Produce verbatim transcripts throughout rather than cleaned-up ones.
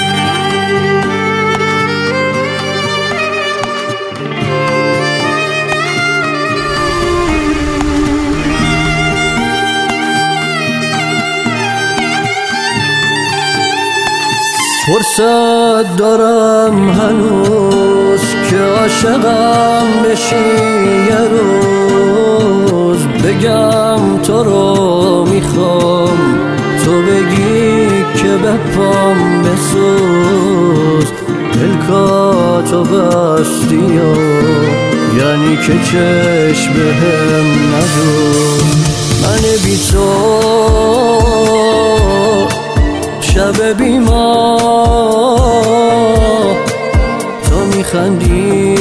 فرصت دارم هنوز که عاشقم بشی یه روز، بگم تو رو میخوام، تو بگی که به پام بسوز. دلکاتو بستی و یعنی که چشم بهم ندوز. من بی تو شب بی ما تو میخندی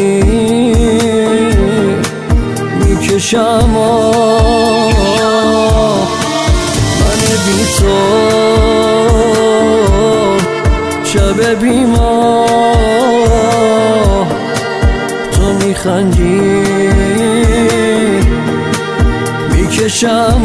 میکشم من بی تو شب بی ما تو میخندی میکشم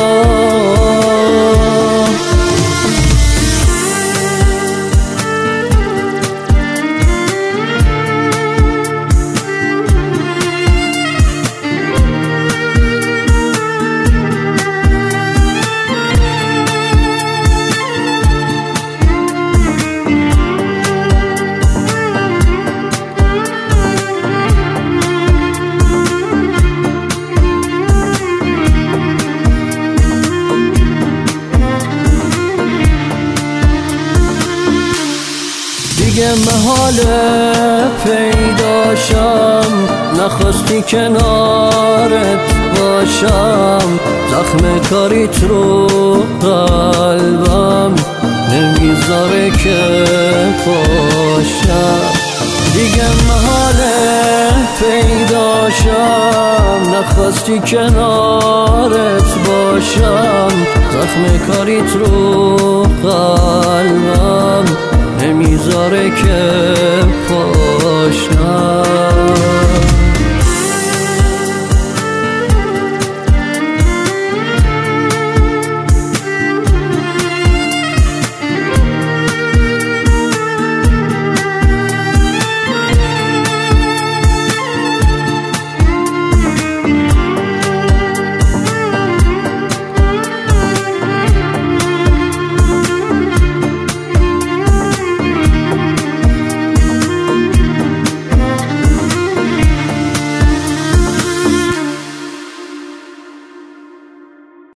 دیگه محاله پیداشم، نخواستی کنارت باشم. زخم کاریت رو قلبم نمیذاره که پاشم. دیگه محاله پیداشم، نخواستی کنارت باشم. زخم کاریت رو قلبم نمیذاره که پاشم.